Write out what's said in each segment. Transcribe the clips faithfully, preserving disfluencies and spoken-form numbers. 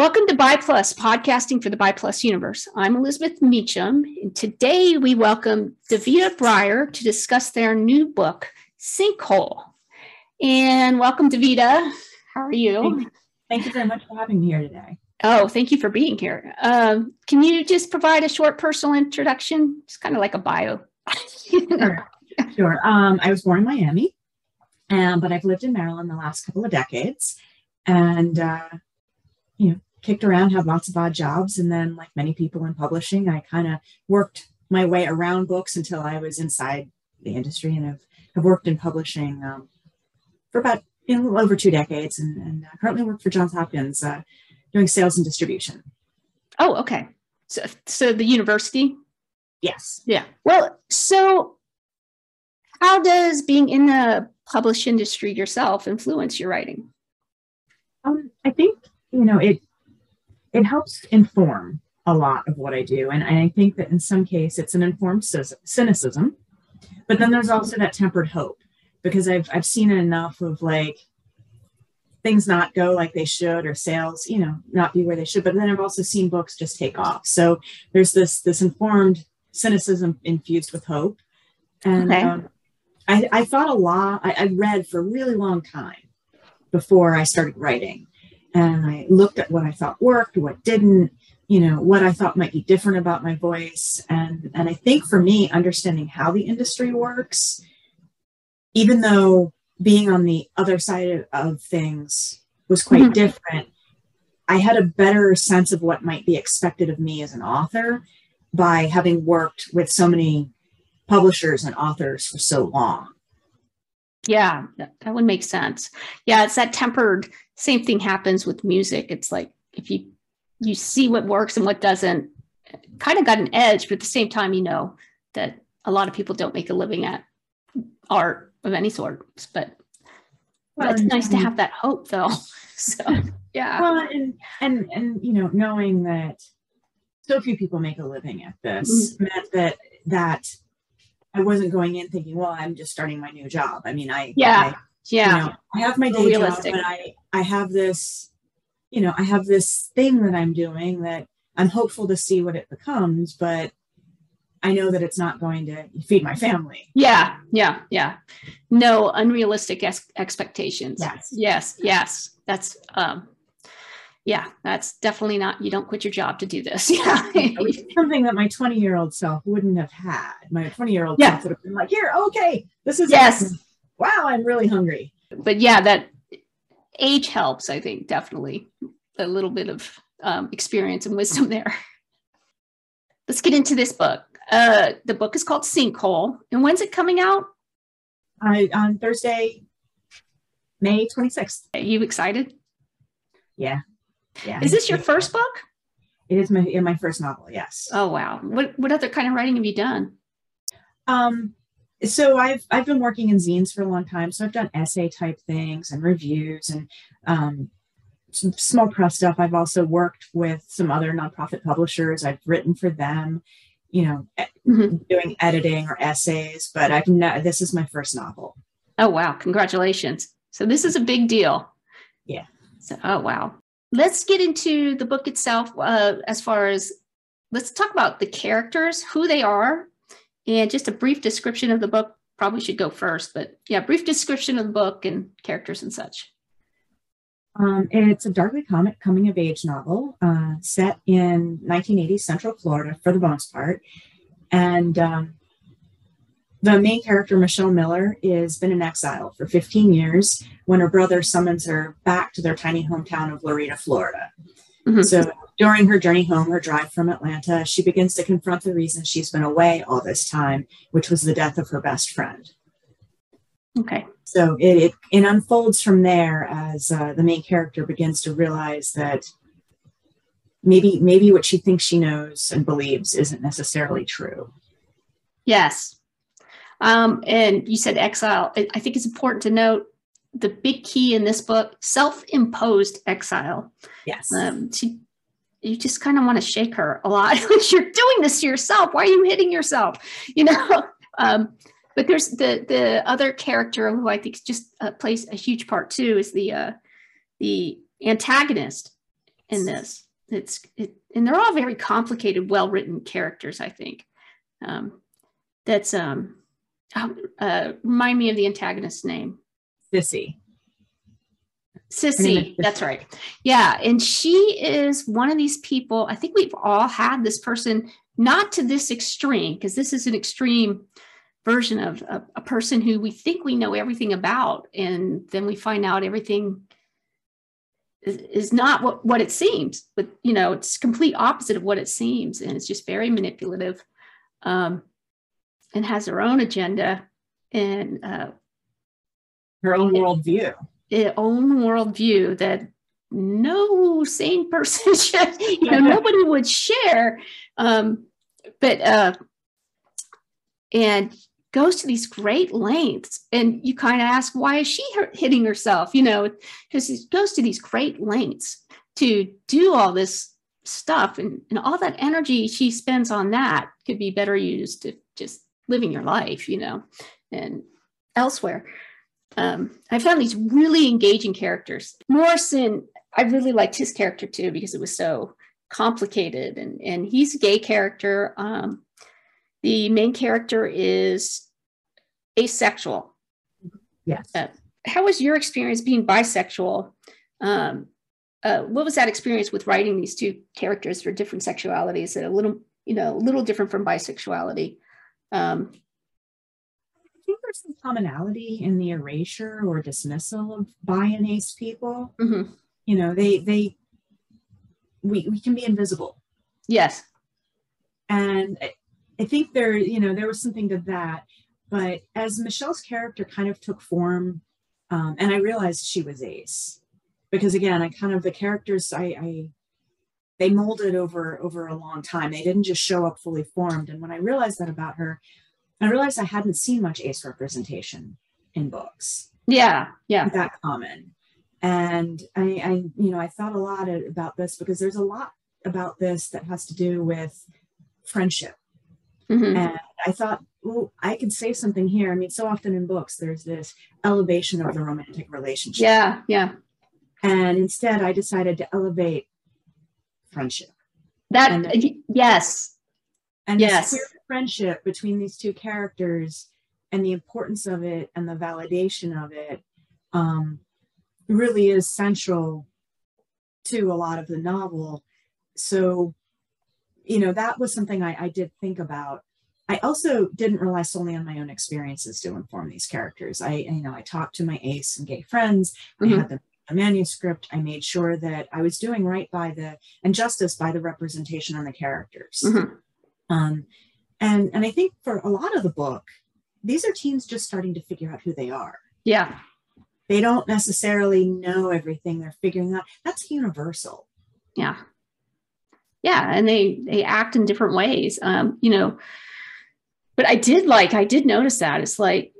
Welcome to ByPlus, podcasting for the ByPlus universe. I'm Elizabeth Meacham, and today we welcome Davida Breyer to discuss their new book, Sinkhole. And welcome, Davida. How are you? Thank you, Thank you very much for having me here today. Oh, thank you for being here. Um, can you just provide a short personal introduction? It's kind of like a bio. Sure. Sure. Um, I was born in Miami, um, but I've lived in Maryland the last couple of decades. And uh, you know, kicked around, had lots of odd jobs. And then, like many people in publishing, I kind of worked my way around books until I was inside the industry, and have, have worked in publishing um, for about you know, a little over two decades, and, and uh, currently work for Johns Hopkins uh, doing sales and distribution. Oh, okay. So, so the university? Yes. Yeah. Well, so how does being in the published industry yourself influence your writing? Um, I think you know, it it helps inform a lot of what I do. And I think that in some case it's an informed cynicism, but then there's also that tempered hope, because I've I've seen enough of like things not go like they should, or sales, you know, not be where they should. But then I've also seen books just take off. So there's this this informed cynicism infused with hope. And okay. um, I, I thought a lot, I, I read for a really long time before I started writing. And I looked at what I thought worked, what didn't, you know, what I thought might be different about my voice. And, and I think for me, understanding how the industry works, even though being on the other side of, of things was quite mm-hmm. different, I had a better sense of what might be expected of me as an author by having worked with so many publishers and authors for so long. Yeah, that would make sense. Yeah, it's that tempered, same thing happens with music. It's like if you you see what works and what doesn't, kind of got an edge, but at the same time, you know that a lot of people don't make a living at art of any sort. But well, it's nice to have that hope, though. So yeah. Well, and and and you know, knowing that so few people make a living at this mm-hmm. meant that that. I wasn't going in thinking, well, I'm just starting my new job. I mean, I, yeah, I, yeah, you know, I have my day realistic. job, but I, I have this, you know, I have this thing that I'm doing that I'm hopeful to see what it becomes, but I know that it's not going to feed my family. Yeah, yeah, yeah. No unrealistic ex- expectations. Yes, yes, yes. That's, um, yeah, that's definitely not, you don't quit your job to do this. Yeah. Which is something that my twenty year old self wouldn't have had. My twenty year old yeah. self would have been like, here, okay, this is, yes. Awesome. Wow, I'm really hungry. But yeah, that age helps, I think, definitely a little bit of um, experience and wisdom there. Let's get into this book. Uh, the book is called Sinkhole. And when's it coming out? I, on Thursday, May twenty-sixth. Are you excited? Yeah. Yeah. Is this your first book? It is my in my first novel, yes. Oh wow. What what other kind of writing have you done? Um so I've I've been working in zines for a long time. So I've done essay type things and reviews and um some small press stuff. I've also worked with some other nonprofit publishers. I've written for them, you know, mm-hmm. doing editing or essays, but I've not this is my first novel. Oh wow, congratulations. So this is a big deal. Yeah. So oh wow. Let's get into the book itself uh, as far as, let's talk about the characters, who they are, and just a brief description of the book. Probably should go first, but yeah, brief description of the book and characters and such. Um, it's a darkly comic coming of age novel uh, set in nineteen eighties Central Florida for the most part. And um, the main character, Michelle Miller, has been in exile for fifteen years when her brother summons her back to their tiny hometown of Laredo, Florida. Mm-hmm. So during her journey home, her drive from Atlanta, she begins to confront the reason she's been away all this time, which was the death of her best friend. Okay. So it, it, it unfolds from there as uh, the main character begins to realize that maybe, maybe what she thinks she knows and believes isn't necessarily true. Yes. Um, and you said exile. I think it's important to note the big key in this book, self-imposed exile. Yes. Um, she, you just kind of want to shake her a lot. You're doing this to yourself. Why are you hitting yourself? You know, um, but there's the the other character who I think just uh, plays a huge part too is the uh, the antagonist. in this. It's it, and they're all very complicated, well-written characters, I think. Um, that's um, uh, remind me of the antagonist's name. Sissy. Sissy, that's right. Yeah, and she is one of these people. I think we've all had this person, not to this extreme, because this is an extreme version of a, a person who we think we know everything about, and then we find out everything is, is not what, what it seems. But, you know, it's complete opposite of what it seems, and it's just very manipulative, um, and has her own agenda and uh, her own worldview. Her own worldview that no sane person should, you know, nobody would share. Um, but, uh, and goes to these great lengths. And you kind of ask, why is she hitting herself? You know, because it goes to these great lengths to do all this stuff. And, and all that energy she spends on that could be better used to just living your life, you know, and elsewhere. Um, I found these really engaging characters. Morrison, I really liked his character too, because it was so complicated, and, and he's a gay character. Um, the main character is asexual. Yes. Uh, how was your experience being bisexual? Um, uh, what was that experience with writing these two characters for different sexualities that are a little, you know, a little different from bisexuality? Um, I think there's some commonality in the erasure or dismissal of bi and ace people. Mm-hmm. You know, they, they, we, we can be invisible. Yes. And I, I think there, you know, there was something to that, but as Michelle's character kind of took form, um, and I realized she was ace, because again, I kind of, the characters, I, I, they molded over, over a long time. They didn't just show up fully formed. And when I realized that about her, I realized I hadn't seen much ace representation in books. Yeah, yeah. That common. And I, I, you know, I thought a lot about this, because there's a lot about this that has to do with friendship. Mm-hmm. And I thought, well, I could say something here. I mean, so often in books, there's this elevation of the romantic relationship. Yeah, yeah. And instead, I decided to elevate friendship. That, and, yes. And yes. this queer friendship between these two characters, and the importance of it and the validation of it, um, really is central to a lot of the novel. So, you know, that was something I, I did think about. I also didn't rely solely on my own experiences to inform these characters. I, you know, I talked to my ace and gay friends. Mm-hmm. I had them a manuscript. I made sure that I was doing right by the, and justice by the representation on the characters. Mm-hmm. Um, and, and I think for a lot of the book, these are teens just starting to figure out who they are. Yeah. They don't necessarily know everything. They're figuring out. That's universal. Yeah. Yeah. And they, they act in different ways, um, you know, but I did like, I did notice that it's like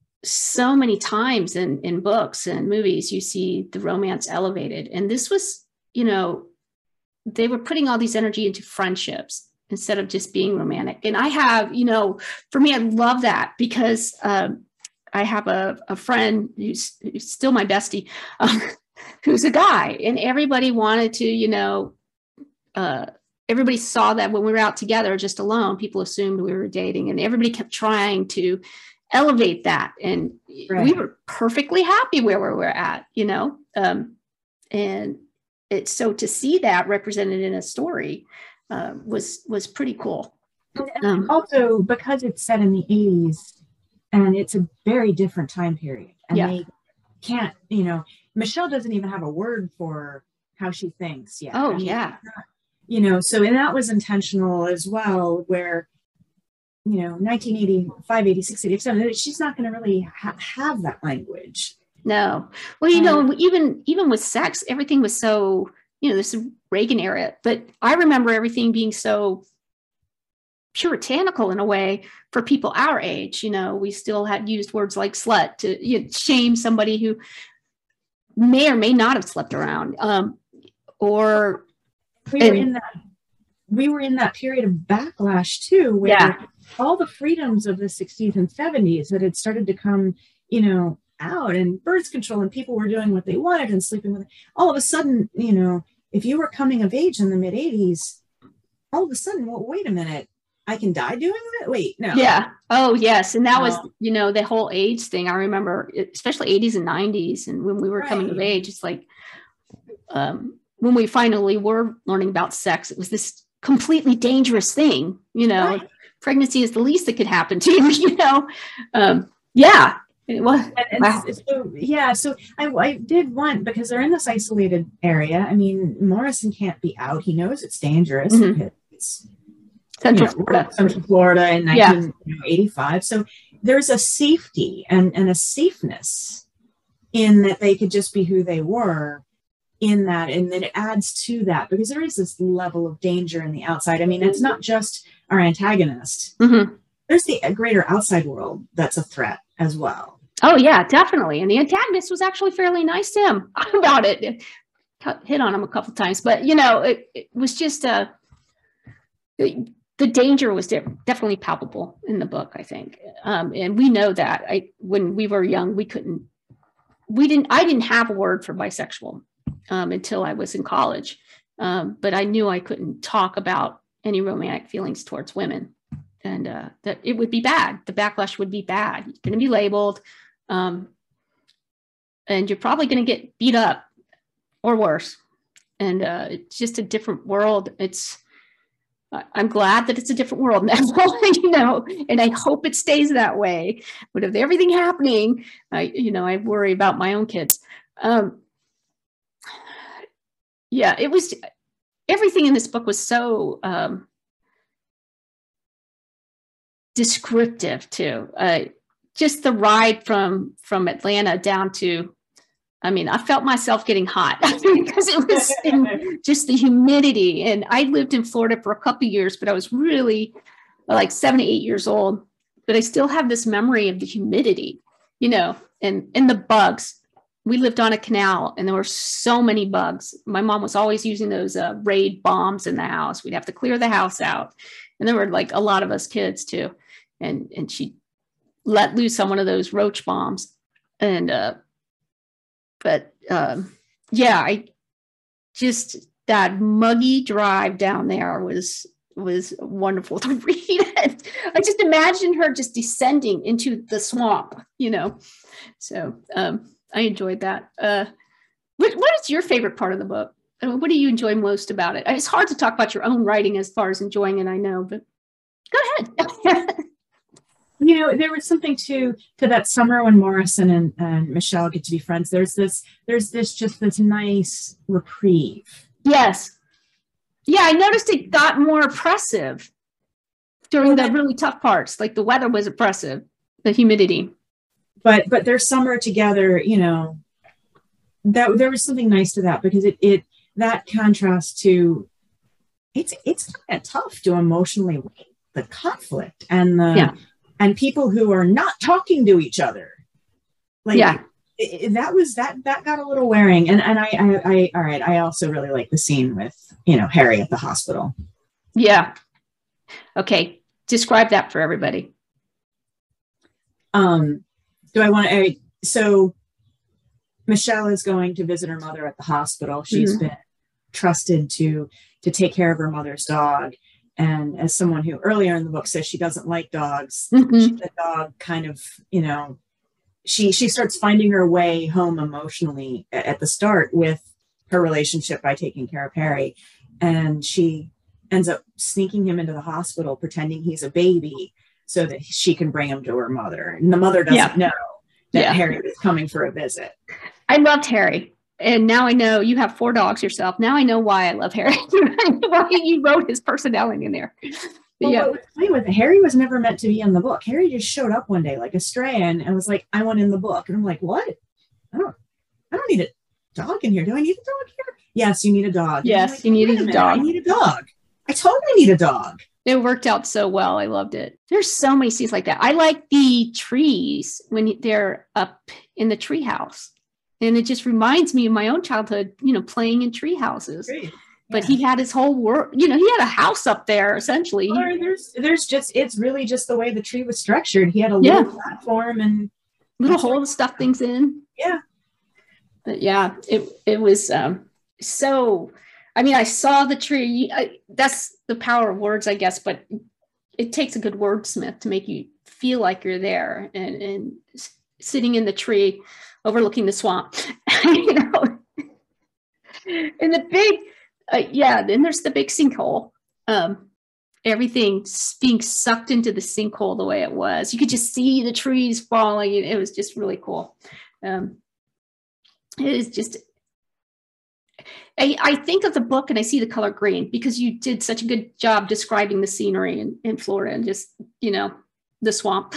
so many times in, in books and movies, you see the romance elevated. And this was, you know, they were putting all these energy into friendships instead of just being romantic. And I have, you know, for me, I love that, because um, I have a, a friend who's, who's still my bestie, um, who's a guy, and everybody wanted to, you know, uh, everybody saw that when we were out together, just alone, people assumed we were dating, and everybody kept trying to elevate that. And right. we were perfectly happy where we were at, you know? Um, and it's so to see that represented in a story uh, was, was pretty cool. Um, also, because it's set in the eighties and it's a very different time period, and yeah. they can't, you know, Michelle doesn't even have a word for how she thinks yet. Oh, I mean, yeah. You know, so, and that was intentional as well, where, you know, nineteen eighty-five, eighty-six, eighty-seven, she's not going to really ha- have that language. No. Well, you um, know, even, even with sex, everything was so, you know, this Reagan era, but I remember everything being so puritanical in a way for people our age. You know, we still had used words like slut to, you know, shame somebody who may or may not have slept around, um, or we were and, in that we were in that period of backlash too, where yeah. all the freedoms of the sixties and seventies that had started to come, you know, out, and birth control, and people were doing what they wanted and sleeping with it. All of a sudden, you know, if you were coming of age in the mid eighties, all of a sudden, well, wait a minute, I can die doing it? Wait, no. Yeah. Oh, yes. And that was, Um, you know, the whole AIDS thing. I remember, especially eighties and nineties. And when we were coming of Right. age, it's like, um, when we finally were learning about sex, it was this completely dangerous thing. You know, Right. pregnancy is the least that could happen to you, you know? Um, yeah. It was. And, and Wow. so, yeah, so I, I did want, because they're in this isolated area. I mean, Morrison can't be out. He knows it's dangerous. Mhm. It's Central you know, Florida. Central Florida in Yeah. nineteen eighty-five. So there's a safety and, and a safeness in that they could just be who they were in that. And then it adds to that because there is this level of danger in the outside. I mean, it's not just our antagonist. Mhm. There's the greater outside world that's a threat as well. Oh, yeah, definitely. And the antagonist was actually fairly nice to him about it. It hit on him a couple times, but you know, it, it was just a, the, the danger was de- definitely palpable in the book, I think. Um, and we know that I, when we were young, we couldn't, we didn't, I didn't have a word for bisexual um, until I was in college. Um, but I knew I couldn't talk about any romantic feelings towards women. And uh, that it would be bad. The backlash would be bad. You're going to be labeled, um, and you're probably going to get beat up or worse. And uh, it's just a different world. It's. I'm glad that it's a different world now, you know, and I hope it stays that way. But with everything happening, I, you know, I worry about my own kids. Um, yeah, it was. Everything in this book was so. Um, descriptive too. Uh, just the ride from from Atlanta down to, I mean, I felt myself getting hot because it was in just the humidity. And I lived in Florida for a couple of years, but I was really like seven, eight years old. But I still have this memory of the humidity, you know, and and the bugs. We lived on a canal, and there were so many bugs. My mom was always using those uh, Raid bombs in the house. We'd have to clear the house out, and there were like a lot of us kids too. And and she let loose on one of those roach bombs. And uh, but um, yeah, I just that muggy drive down there was was wonderful to read. It. I just imagined her just descending into the swamp, you know. So um, I enjoyed that. Uh, what what is your favorite part of the book? I mean, what do you enjoy most about it? It's hard to talk about your own writing as far as enjoying it, I know, but go ahead. You know, there was something to to that summer when Morrison and, and Michelle get to be friends. There's this, there's this just this nice reprieve. Yes. Yeah, I noticed it got more oppressive during Well, the that- really tough parts. Like the weather was oppressive, the humidity. But but their summer together, you know, that there was something nice to that because it it that contrast to it's it's kind of tough to emotionally weigh the conflict and the Yeah. and people who are not talking to each other. Like Yeah. it, it- that was that that got a little wearing. And and I, I I all right, I also really like the scene with, you know, Harry at the hospital. Yeah. Okay. Describe that for everybody. Um, do I want to? So Michelle is going to visit her mother at the hospital. She's Mhm. been trusted to to take care of her mother's dog. And as someone who earlier in the book says she doesn't like dogs, Mhm. she, the dog kind of, you know, she she starts finding her way home emotionally at, at the start with her relationship by taking care of Harry. And she ends up sneaking him into the hospital, pretending he's a baby so that she can bring him to her mother. And the mother doesn't Yeah. know that Yeah. Harry is coming for a visit. I loved Harry. And now I know you have four dogs yourself. Now I know why I love Harry. Why you wrote his personality in there. But Well, yeah. what was funny with it, Harry was never meant to be in the book. Harry just showed up one day like a stray and, and was like, I want in the book. And I'm like, what? I don't I don't need a dog in here. Do I need a dog here? Yes, you need a dog. And I'm Yes, like, you needed "Wait a minute, dog." I need a dog. I totally need a dog. It worked out so well. I loved it. There's so many scenes like that. I like the trees when they're up in the tree house. And it just reminds me of my own childhood, you know, playing in tree houses. Great. But Yeah. he had his whole world, you know, he had a house up there essentially. Or there's there's just it's really just the way the tree was structured. He had a Yeah. little platform and Little That's hole to stuff things in. yeah. But yeah, it it was um, so I mean, I saw the tree. I, that's the power of words, I guess, but it takes a good wordsmith to make you feel like you're there and, and sitting in the tree overlooking the swamp, you know, and the big, uh, yeah, then there's the big sinkhole. Um, everything being sucked into the sinkhole the way it was. You could just see the trees falling. It was just really cool. Um, it is just, I, I think of the book and I see the color green because you did such a good job describing the scenery in, in Florida and just, you know, the swamp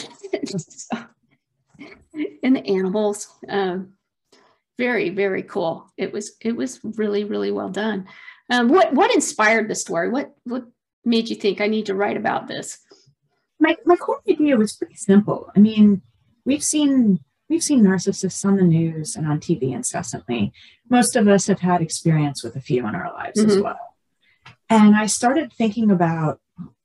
and the animals. Um, very, very cool. It was, it was really, really well done. Um, what, what inspired the story? What, what made you think I need to write about this? My, my core idea was pretty simple. I mean, we've seen We've seen narcissists on the news and on T V incessantly. Most of us have had experience with a few in our lives mm-hmm. as well. And I started thinking about,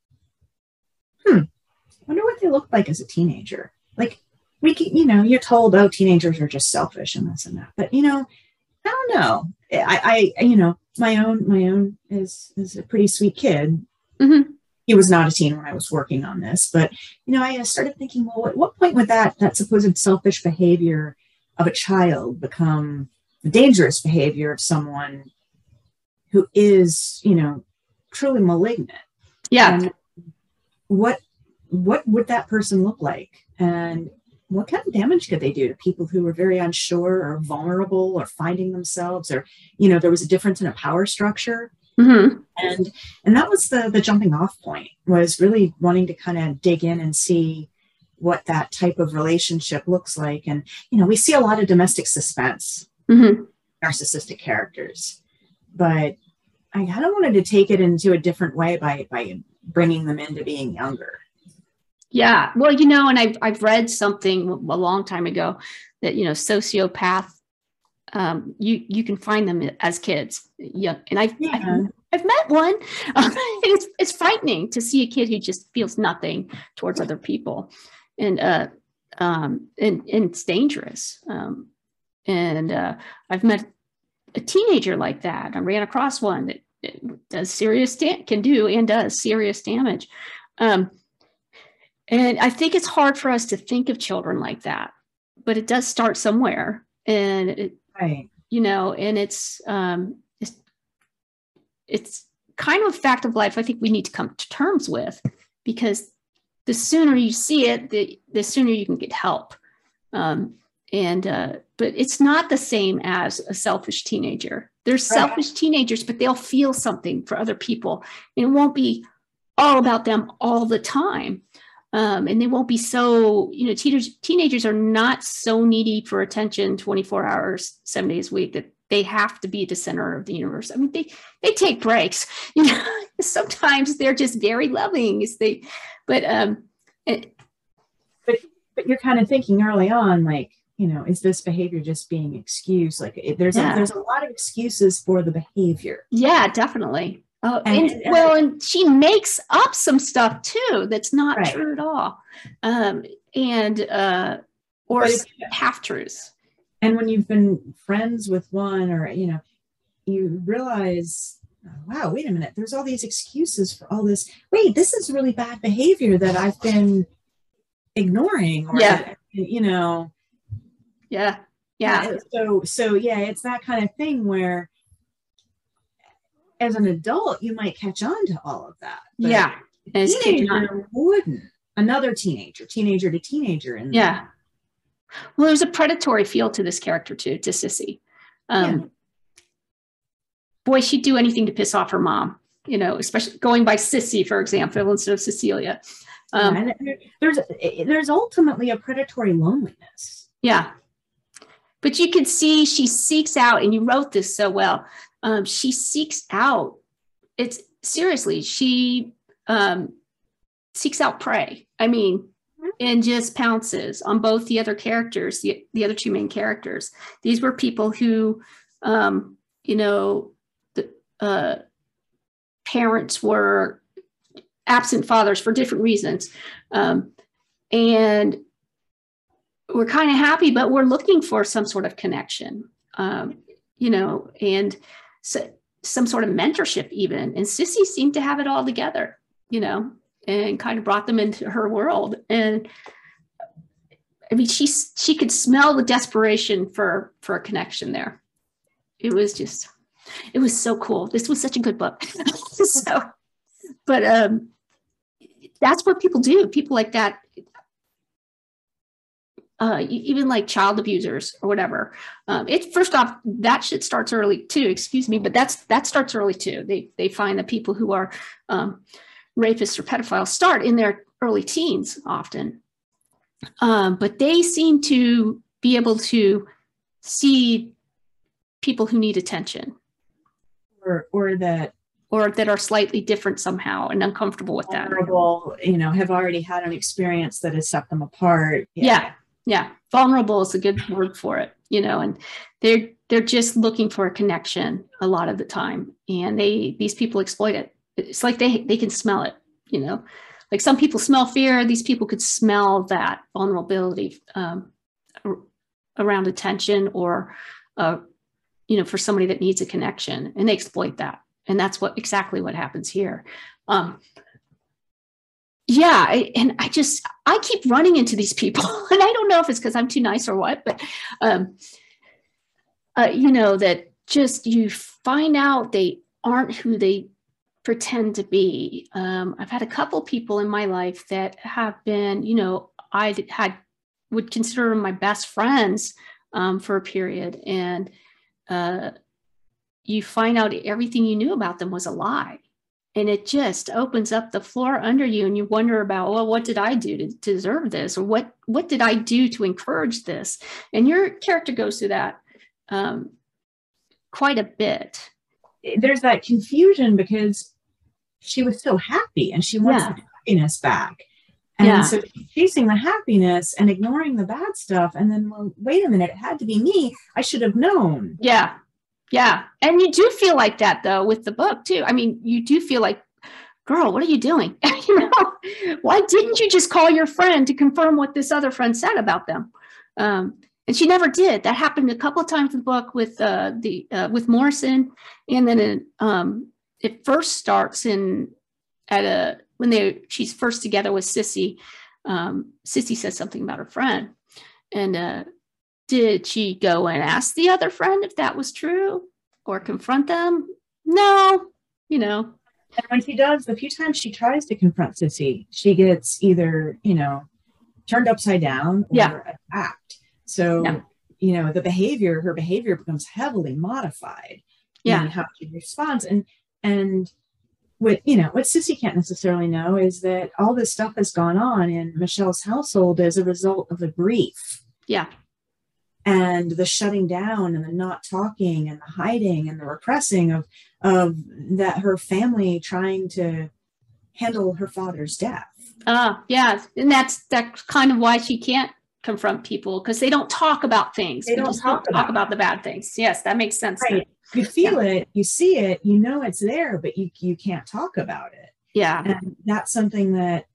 hmm, I wonder what they looked like as a teenager. Like, we can, you know, you're told, oh, teenagers are just selfish and this and that. But, you know, I don't know. I, I you know, my own, my own is, is a pretty sweet kid. Mm-hmm. He was not a teen when I was working on this, but, you know, I started thinking, well, at what point would that, that supposed selfish behavior of a child become the dangerous behavior of someone who is, you know, truly malignant? Yeah. And what, what would that person look like? And what kind of damage could they do to people who were very unsure or vulnerable or finding themselves, or, you know, there was a difference in a power structure. Mm-hmm. And and that was the the jumping off point, was really wanting to kind of dig in and see what that type of relationship looks like. And, you know, we see a lot of domestic suspense, mm-hmm. narcissistic characters, but I kind of wanted to take it into a different way by by bringing them into being younger. Yeah, well, you know, and I've I've read something a long time ago that, you know, sociopath. Um, you you can find them as kids, yeah. And I've yeah. I've, I've met one. Um, it's it's frightening to see a kid who just feels nothing towards other people, and uh, um, and and it's dangerous. Um, and uh, I've met a teenager like that. I ran across one that, that does serious da- can do and does serious damage. Um, and I think it's hard for us to think of children like that, but it does start somewhere, and it. Right. You know, and it's, um, it's, it's kind of a fact of life I think we need to come to terms with, because the sooner you see it, the, the sooner you can get help. Um, and, uh, but it's not the same as a selfish teenager. There's right. selfish teenagers, but they'll feel something for other people. And it won't be all about them all the time. Um, and they won't be so, you know, teenagers, teenagers are not so needy for attention twenty-four hours, seven days a week that they have to be at the center of the universe. I mean, they, they take breaks, you know, sometimes they're just very loving. They, but, um, it, but, but you're kind of thinking early on, like, you know, is this behavior just being excused? Like it, there's, yeah. a, there's a lot of excuses for the behavior. Yeah, definitely. Uh, and, and, and well, and she makes up some stuff too that's not right. true at all, um, and uh, or half truths. And when you've been friends with one, or you know, you realize, oh, wow, wait a minute, there's all these excuses for all this. Wait, this is really bad behavior that I've been ignoring. Or yeah, that, you know. Yeah, yeah. yeah. So, so yeah, it's that kind of thing where, as an adult, you might catch on to all of that. But yeah. A teenager wouldn't. Another teenager, teenager to teenager. And yeah. Well, there's a predatory feel to this character too, to Sissy. Um, yeah. Boy, she'd do anything to piss off her mom, you know, especially going by Sissy, for example, instead of Cecilia. Um, yeah, and there's, there's ultimately a predatory loneliness. Yeah. But you can see she seeks out, and you wrote this so well, Um, she seeks out, it's seriously, she um, seeks out prey. I mean, and just pounces on both the other characters, the, the other two main characters. These were people who, um, you know, the uh, parents were absent fathers for different reasons. Um, and we're kind of happy, but we're looking for some sort of connection, um, you know, and So, some sort of mentorship even. And Sissy seemed to have it all together, you know, and kind of brought them into her world. And I mean, she, she could smell the desperation for, for a connection there. It was just, it was so cool. This was such a good book. So, but um, that's what people do. People like that, uh, even like child abusers or whatever. Um, it first off, that shit starts early too. Excuse me, but that's that starts early too. They they find that people who are um, rapists or pedophiles start in their early teens often, um, but they seem to be able to see people who need attention, or or that or that are slightly different somehow and uncomfortable with that. Vulnerable, you know, have already had an experience that has set them apart. Yeah. yeah. Yeah. Vulnerable is a good word for it, you know, and they're, they're just looking for a connection a lot of the time. And they, these people exploit it. It's like they, they can smell it, you know, like some people smell fear. These people could smell that vulnerability um, around attention or, uh, you know, for somebody that needs a connection, and they exploit that. And that's what exactly what happens here. Um, yeah. I, and I just, I keep running into these people, and I don't know if it's because I'm too nice or what, but, um, uh, you know, that just you find out they aren't who they pretend to be. Um, I've had a couple people in my life that have been, you know, I had would consider them my best friends um, for a period. And uh, you find out everything you knew about them was a lie. And it just opens up the floor under you, and you wonder about, well, what did I do to deserve this? Or what, what did I do to encourage this? And your character goes through that um, quite a bit. There's that confusion because she was so happy and she wants yeah. the happiness back. And yeah. so she's chasing the happiness and ignoring the bad stuff. And then, well, wait a minute, it had to be me. I should have known. Yeah. Yeah. And you do feel like that, though, with the book, too. I mean, you do feel like, girl, what are you doing? You know, why didn't you just call your friend to confirm what this other friend said about them? Um, and she never did. That happened a couple of times in the book with uh, the uh, with Morrison. And then it, um, it first starts in at a when they she's first together with Sissy. Um, Sissy says something about her friend. And uh did she go and ask the other friend if that was true or confront them? No, you know. And when she does, the few times she tries to confront Sissy, she gets either, you know, turned upside down or yeah. attacked. So, yeah. you know, the behavior, her behavior becomes heavily modified. Yeah. And how she responds. And, and what, you know, what Sissy can't necessarily know is that all this stuff has gone on in Michelle's household as a result of the grief. Yeah. And the shutting down and the not talking and the hiding and the repressing of, of that her family trying to handle her father's death. Uh, yeah. And that's, that's kind of why she can't confront people, because they don't talk about things. They, they don't just talk, don't about, talk about the bad things. Yes, that makes sense. Right. You feel yeah. it, you see it, you know it's there, but you, you can't talk about it. Yeah. And that's something that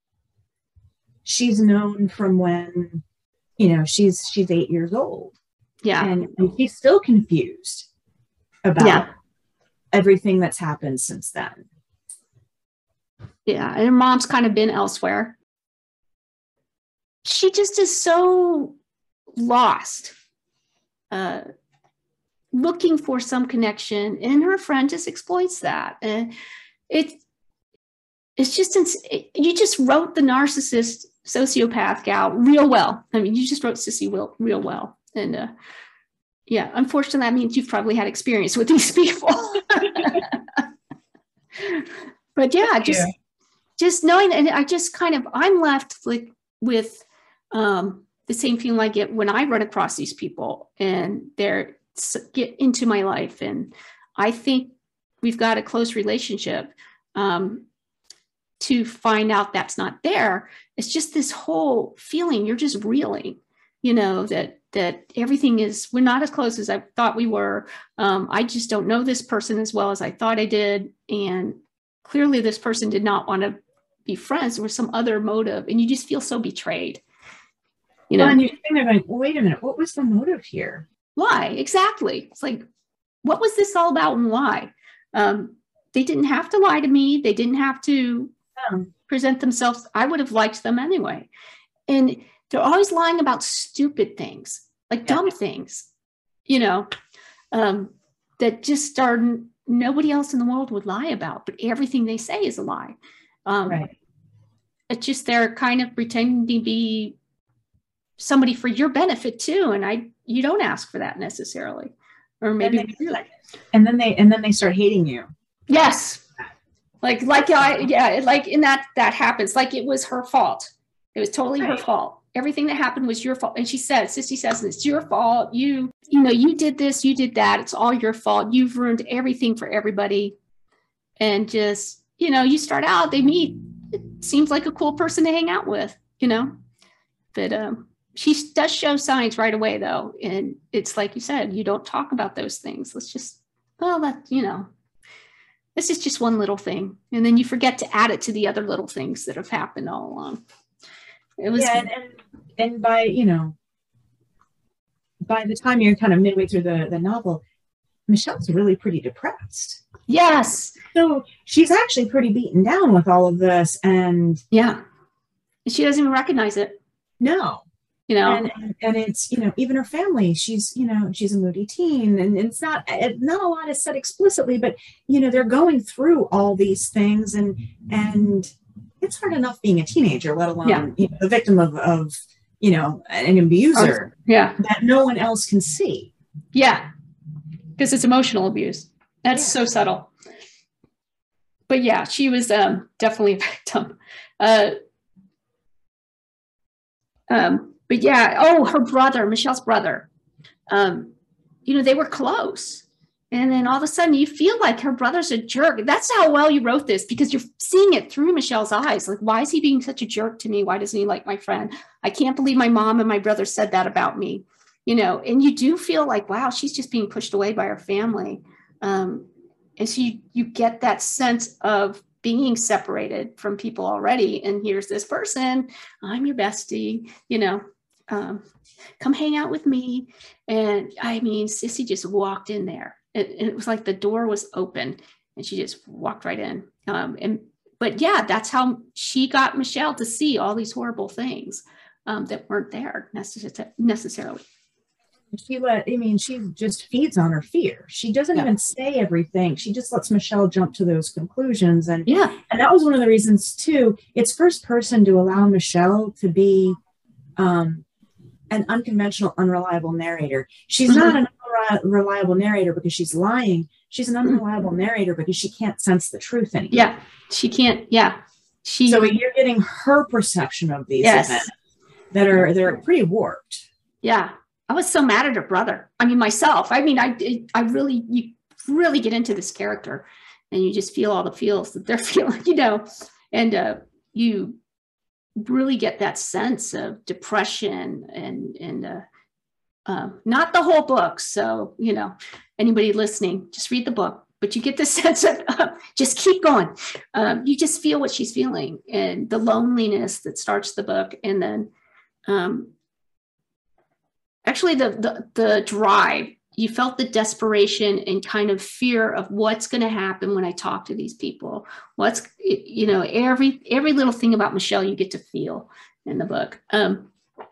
she's known from when, you know, she's she's eight years old. Yeah. And, and she's still confused about yeah. everything that's happened since then. Yeah. And her mom's kind of been elsewhere. She just is so lost, uh, looking for some connection. And her friend just exploits that. And it, it's just, it, you just wrote the narcissist sociopath gal real well. I mean, you just wrote Sissy real, real well. And uh, yeah, unfortunately, that means you've probably had experience with these people. But yeah, just yeah. just knowing, and I just kind of, I'm left like with um, the same feeling I get when I run across these people and they're get into my life. And I think we've got a close relationship. Um, to find out that's not there. It's just this whole feeling you're just reeling, you know, that that everything is, we're not as close as I thought we were. Um, I just don't know this person as well as I thought I did. And clearly this person did not want to be friends. There was some other motive, and you just feel so betrayed. You know, well, and you're sitting there going, well, wait a minute, what was the motive here? Why? Exactly. It's like, what was this all about and why? Um, they didn't have to lie to me. They didn't have to Yeah. present themselves. I would have liked them anyway. And they're always lying about stupid things, like Yeah. dumb things, you know, um, that just are nobody else in the world would lie about, but everything they say is a lie. Um, Right. It's just they're kind of pretending to be somebody for your benefit too. And I, you don't ask for that necessarily, or maybe And we they, do. and then they and then they start hating you. Yes. Like, like, I, yeah, like in that, that happens. Like it was her fault. It was totally Right. her fault. Everything that happened was your fault. And she says, Sissy says, it's your fault. You, you know, you did this, you did that. It's all your fault. You've ruined everything for everybody. And just, you know, you start out, they meet, it seems like a cool person to hang out with, you know, but, um, she does show signs right away though. And it's like you said, you don't talk about those things. Let's just, well, that, you know, this is just one little thing. And then you forget to add it to the other little things that have happened all along. It was, yeah, and, and and by, you know, by the time you're kind of midway through the, the novel, Michelle's really pretty depressed. yes. So she's actually pretty beaten down with all of this. And Yeah. She doesn't even recognize it, no. you know? And, and and it's, you know, even her family, she's, you know, she's a moody teen, and it's not, it, not a lot is said explicitly, but, you know, they're going through all these things, and, and it's hard enough being a teenager, let alone, Yeah. you know, the victim of, of, you know, an abuser Yeah. that no one else can see. Yeah. Because it's emotional abuse. That's Yeah. so subtle. But yeah, she was um, definitely a victim. Uh, um, but yeah, oh, her brother, Michelle's brother, um, you know, they were close. And then all of a sudden you feel like her brother's a jerk. That's how well you wrote this, because you're seeing it through Michelle's eyes. Like, why is he being such a jerk to me? Why doesn't he like my friend? I can't believe my mom and my brother said that about me, you know, and you do feel like, wow, she's just being pushed away by her family. Um, and so you, you get that sense of being separated from people already. And here's this person, I'm your bestie, you know, um, come hang out with me. And I mean, Sissy just walked in there. It, it was like the door was open and she just walked right in. Um, and, but yeah, that's how she got Michelle to see all these horrible things um, that weren't there necess- necessarily. She let, I mean, she just feeds on her fear. She doesn't Yeah. even say everything. She just lets Michelle jump to those conclusions. And Yeah. and that was one of the reasons too. It's first person to allow Michelle to be um, an unconventional, unreliable narrator. She's Mhm. not an unreliable narrator because she's lying. She's an unreliable narrator because she can't sense the truth anymore. Yeah. She can't. Yeah. She. So you're getting her perception of these Yes. events that are, they're pretty warped. Yeah. I was so mad at her brother. I mean, myself. I mean, I I really, you really get into this character and you just feel all the feels that they're feeling, you know, and uh, you really get that sense of depression and, and uh, uh, not the whole book. So, you know, anybody listening, just read the book, but you get the sense of uh, just keep going. Um, you just feel what she's feeling and the loneliness that starts the book. And then, um, actually the, the the drive, you felt the desperation and kind of fear of what's going to happen when I talk to these people. What's, you know, every every little thing about Michelle you get to feel in the book. Um,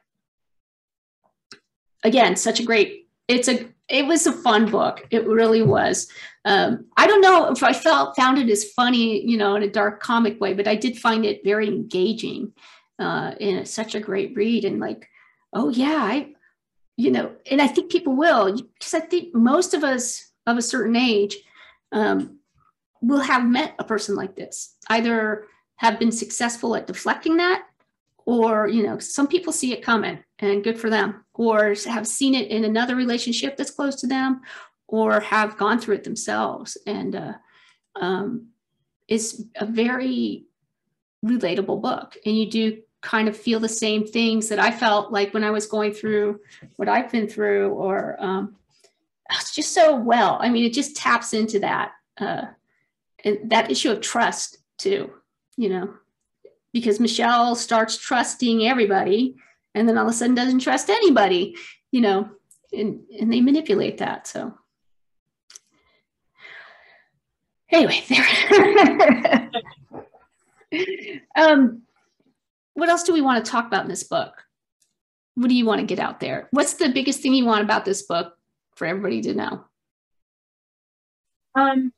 again, such a great, it's a, it was a fun book. It really was. Um, I don't know if I felt found it as funny, you know, in a dark comic way, but I did find it very engaging uh, and it's such a great read. And like, oh yeah, I, you know, and I think people will, because I think most of us of a certain age um, will have met a person like this, either have been successful at deflecting that, or, you know, some people see it coming and good for them, or have seen it in another relationship that's close to them, or have gone through it themselves. And uh, um, it's a very relatable book. And you do kind of feel the same things that I felt like when I was going through what I've been through, or um, it's just so well. I mean, it just taps into that, uh, and that issue of trust too, you know, because Michelle starts trusting everybody and then all of a sudden doesn't trust anybody, you know, and, and they manipulate that. So. Anyway, there. um, what else do we want to talk about in this book? What do you want to get out there? What's the biggest thing you want about this book for everybody to know? Um,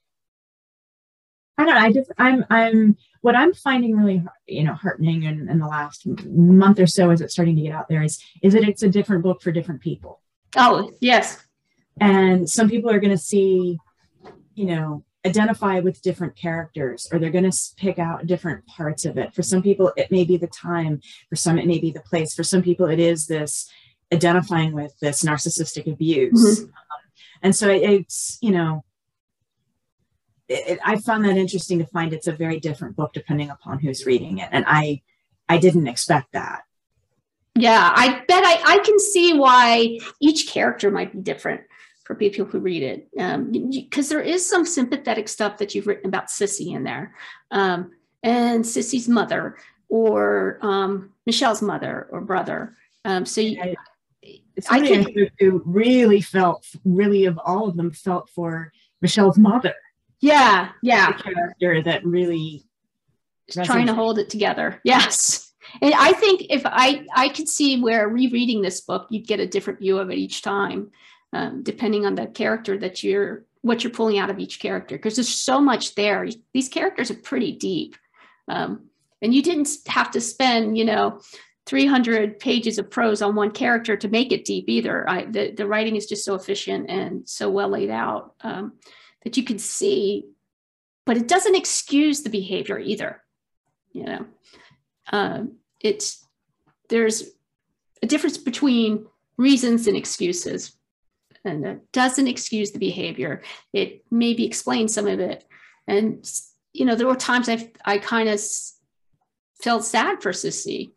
I don't know. I just, I'm, I'm, what I'm finding really, you know, heartening in, in the last month or so as it's starting to get out there is, is that it's a different book for different people. Oh, yes. And some people are going to see, you know, identify with different characters, or they're going to pick out different parts of it. For some people, it may be the time. For some, it may be the place. For some people, it is this identifying with this narcissistic abuse. Mm-hmm. Um, and so it, it's, you know, it, it, I found that interesting to find it's a very different book depending upon who's reading it. And I, I didn't expect that. Yeah, I bet I, I can see why each character might be different for people who read it. Um, because there is some sympathetic stuff that you've written about Sissy in there. Um, and Sissy's mother, or um, Michelle's mother or brother. Um, so you, I, I can who really felt, really of all of them, felt for Michelle's mother. Yeah, yeah. The character that really resonated. Trying to hold it together. Yes. And I think if I, I could see where rereading this book, you'd get a different view of it each time, um, depending on the character that you're, what you're pulling out of each character, because there's so much there. These characters are pretty deep. Um, and you didn't have to spend, you know, three hundred pages of prose on one character to make it deep either. I, the, the writing is just so efficient and so well laid out um, that you can see, but it doesn't excuse the behavior either. You know, um, it's, there's a difference between reasons and excuses, and it doesn't excuse the behavior. It maybe explains some of it. And, you know, there were times I I kind of felt sad for Sissy.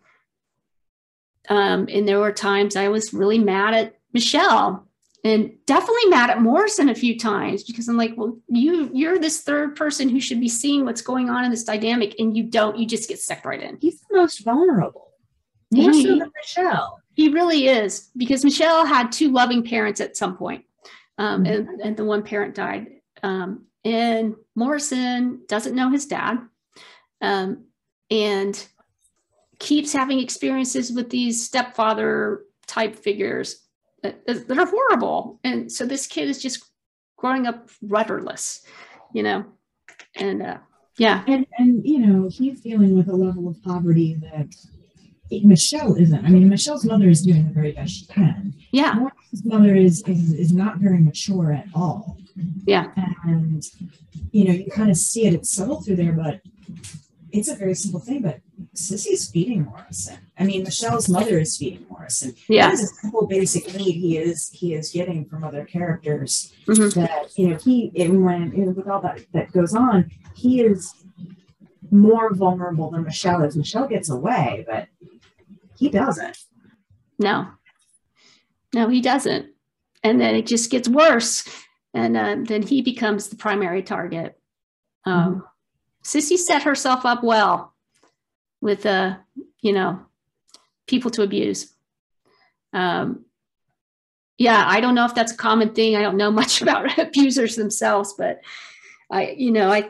Um, and there were times I was really mad at Michelle, and definitely mad at Morrison a few times, because I'm like, well, you, you're this third person who should be seeing what's going on in this dynamic, and you don't, you just get stuck right in. He's the most vulnerable. More he, so than Michelle. He really is, because Michelle had two loving parents at some point, um, mm-hmm. and, and the one parent died. Um, and Morrison doesn't know his dad, um, and keeps having experiences with these stepfather type figures that, that are horrible. And so this kid is just growing up rudderless, you know, and uh, yeah. And, and, you know, he's dealing with a level of poverty that Michelle isn't. I mean, Michelle's mother is doing the very best she can. Yeah. Morrison's mother is, is, is not very mature at all. Yeah. And, you know, you kind of see it, it's subtle through there, but it's a very simple thing. But Sissy's feeding Morrison. I mean, Michelle's mother is feeding Morrison. Yeah. That is a simple basic need he is he is getting from other characters. Mm-hmm. That, you know, he, and when, and with all that that goes on, he is more vulnerable than Michelle is. Michelle gets away, but he doesn't. No. No, he doesn't. And then it just gets worse. And uh, then he becomes the primary target. Um, mm-hmm. Sissy set herself up well with, uh, you know, people to abuse. Um, yeah, I don't know if that's a common thing. I don't know much about abusers themselves, but I, you know, I,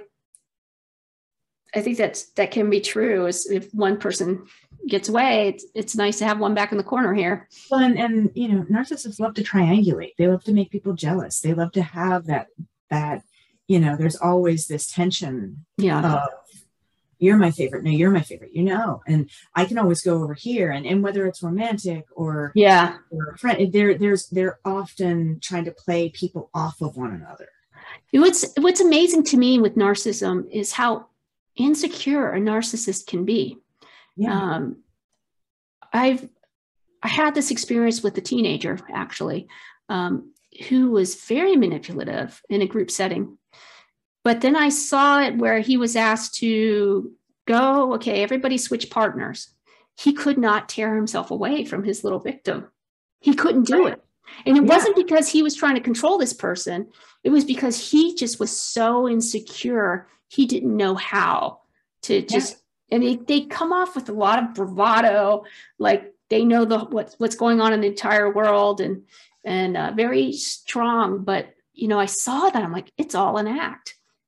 I think that's, that can be true. Is if one person gets away, it's, it's nice to have one back in the corner here. Well, and, and, you know, narcissists love to triangulate. They love to make people jealous. They love to have that, that, you know, there's always this tension yeah. of, you're my favorite. No, you're my favorite, you know, and I can always go over here. And, and whether it's romantic or, yeah, or a friend, they're, there's, they're often trying to play people off of one another. What's, what's amazing to me with narcissism is how insecure a narcissist can be. Yeah. Um, I've, I had this experience with a teenager actually, um, who was very manipulative in a group setting. But then I saw it where he was asked to go, okay, everybody switch partners. He could not tear himself away from his little victim. He couldn't do it. And it yeah. wasn't because he was trying to control this person. It was because he just was so insecure. He didn't know how to just, yeah. and it, they come off with a lot of bravado, like they know the what's, what's going on in the entire world, and, and uh, very strong. But, you know, I saw that. I'm like, it's all an act.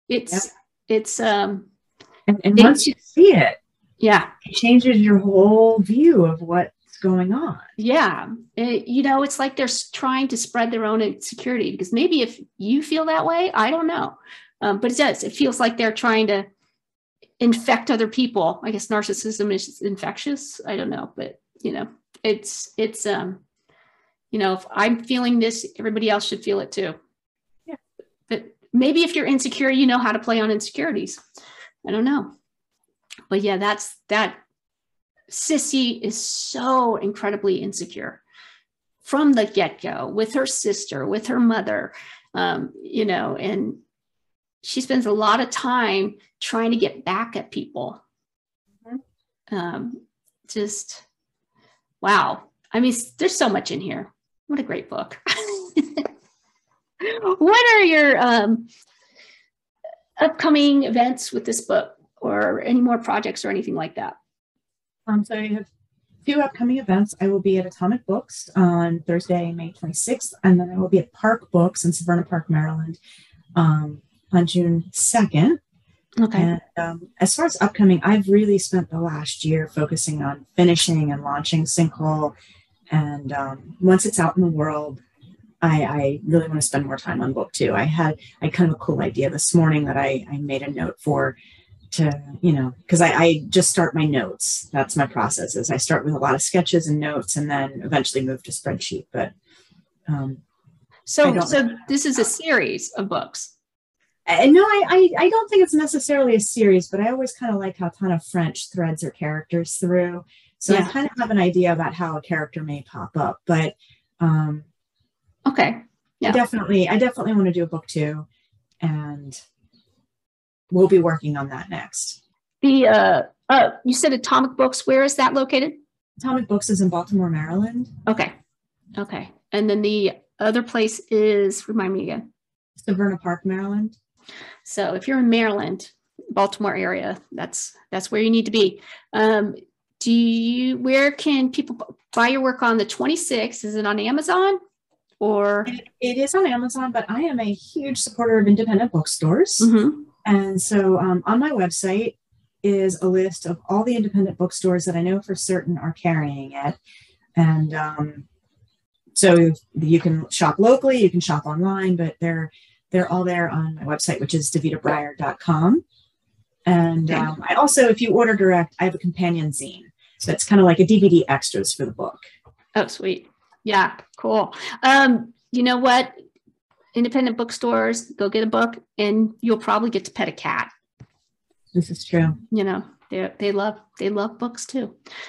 It's, Yep. it's, um, And, and It- once you see it, yeah, it changes your whole view of what's going on. yeah. It- you know, it's like they're s- trying to spread their own insecurity, because maybe if you feel that way, I don't know. Um, but it does, it feels like they're trying to infect other people. I guess narcissism is infectious. I don't know, but you know, it's, it's, um, you know, if I'm feeling this, everybody else should feel it too. Yeah. But maybe if you're insecure, you know how to play on insecurities. I don't know. But yeah, that's that. Sissy is so incredibly insecure from the get-go, with her sister, with her mother, um, you know, and she spends a lot of time trying to get back at people. Mm-hmm. Um, just, wow. I mean, there's so much in here. What a great book. What are your um, upcoming events with this book, or any more projects or anything like that? Um, so I have a few upcoming events. I will be at Atomic Books on Thursday, May twenty-sixth, and then I will be at Park Books in Severna Park, Maryland, um, on June second. Okay. And um, as far as upcoming, I've really spent the last year focusing on finishing and launching Sinkhole. And um, once it's out in the world, I, I really want to spend more time on book two. I had I had kind of a cool idea this morning that I, I made a note for, to, you know, because I, I just start my notes. That's my process, is I start with a lot of sketches and notes and then eventually move to spreadsheet. But um, so so this is a series of books. And no, I, I I don't think it's necessarily a series, but I always kind of like how Tana French threads her characters through. So yeah. I kind of have an idea about how a character may pop up, but um, okay, yeah, I definitely, I definitely want to do a book two, and we'll be working on that next. The uh, uh, you said Atomic Books. Where is that located? Atomic Books is in Baltimore, Maryland. Okay, okay, and then the other place is, remind me again. Severna Park, Maryland. So if you're in Maryland, Baltimore area, that's that's where you need to be. Um, do you? Where can people buy your work on the twenty-sixth? Is it on Amazon? Or it, it is on Amazon, but I am a huge supporter of independent bookstores. Mm-hmm. And so um, on my website is a list of all the independent bookstores that I know for certain are carrying it. And um, so you can shop locally, you can shop online, but they're they're all there on my website, which is davita breyer dot com. And okay. um, I also, if you order direct, I have a companion zine. So it's kind of like a D V D extras for the book. Oh, sweet. Yeah, cool. Um, you know what? Independent bookstores, go get a book and you'll probably get to pet a cat. This is true. You know, they they love they love books too.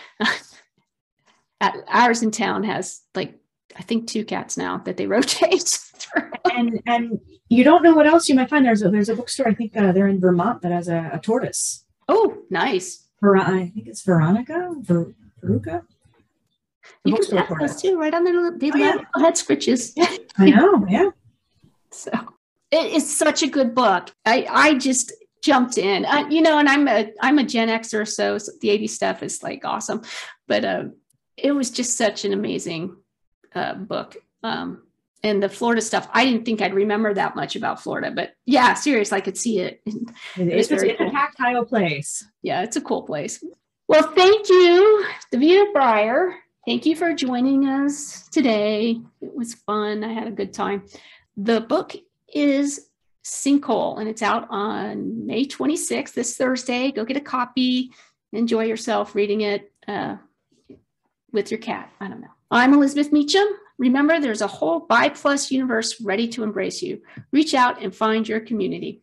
Ours in town has like, I think two cats now that they rotate through. And and you don't know what else you might find. There's a, there's a bookstore, I think uh, they're in Vermont, that has a, a tortoise. Oh, nice. Ver- I think it's Veronica, Ver- Veruca. You can pet those too, right on their little, they oh, love yeah. head scritches. I know, yeah. So it is such a good book. I, I just jumped in, I, you know, and I'm a, I'm a Gen Xer, so, so the eighties stuff is like awesome, but uh, it was just such an amazing uh, book. Um, and the Florida stuff, I didn't think I'd remember that much about Florida, but yeah, seriously, I could see it. It it's, it's cool. A tactile place. Yeah, it's a cool place. Well, thank you, Davita Breyer. Thank you for joining us today. It was fun. I had a good time. The book is Sinkhole, and it's out on May twenty-sixth, this Thursday. Go get a copy. Enjoy yourself reading it uh, with your cat. I don't know. I'm Elizabeth Meacham. Remember, there's a whole Bi Plus universe ready to embrace you. Reach out and find your community.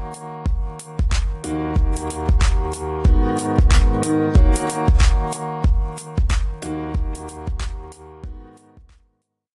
Thank you.